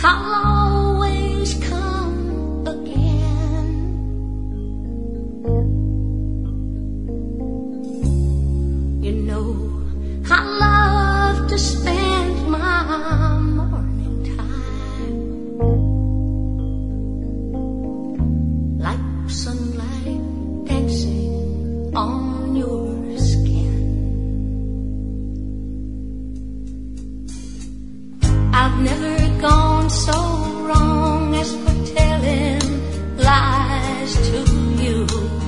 I'll always come again. You know, I love to spend my morning time like sunlight dancing on your skin. I've never gone so wrong as for telling lies to you.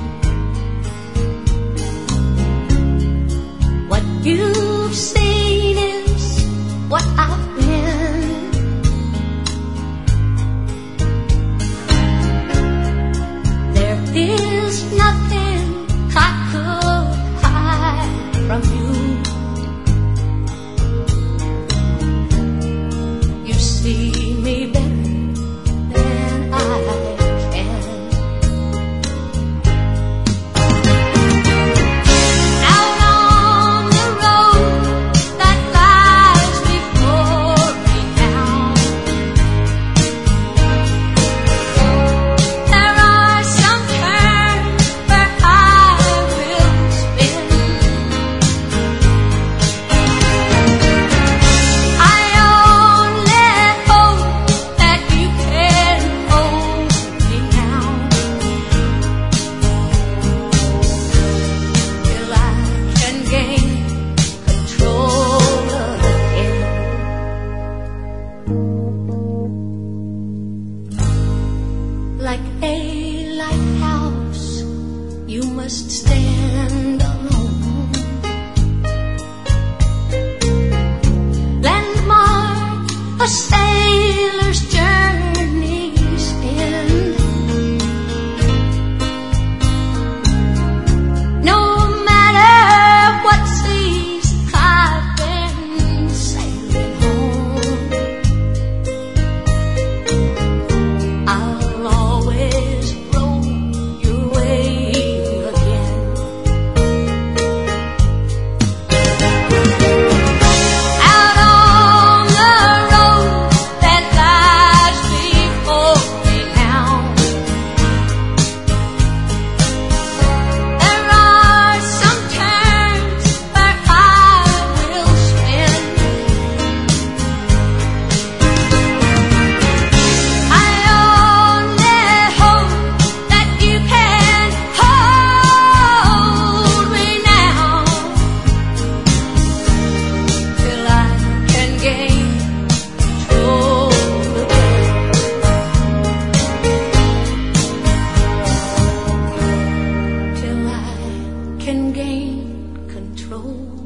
What you've seen is what I've been. There is nothing I could hide from you. You see me better than I can. Out on the road that lies before me now, there are some turns where I will spin. I only hope that you can hold me now till I can gain control again. Like a lighthouse, you must stand alone. Landmark a sailor's journey's end. No matter what seas I've been sailing home, I'll always roll your way again. Out on the road that lies before me now, there are some turns where I will spin. I only hope that you can hold me now till I can gain control again. Till I can gain control